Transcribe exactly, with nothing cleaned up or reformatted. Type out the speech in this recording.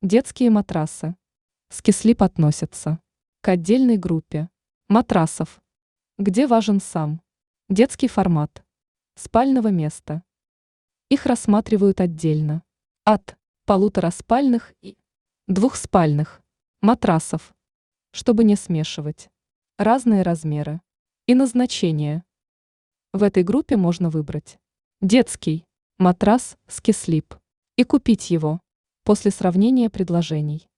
Детские матрасы. Скислип относятся к отдельной группе матрасов, где важен сам детский формат спального места. Их рассматривают отдельно от полутораспальных и двухспальных матрасов, чтобы не смешивать разные размеры и назначения. В этой группе можно выбрать детский матрас Скислип и купить его после сравнения предложений.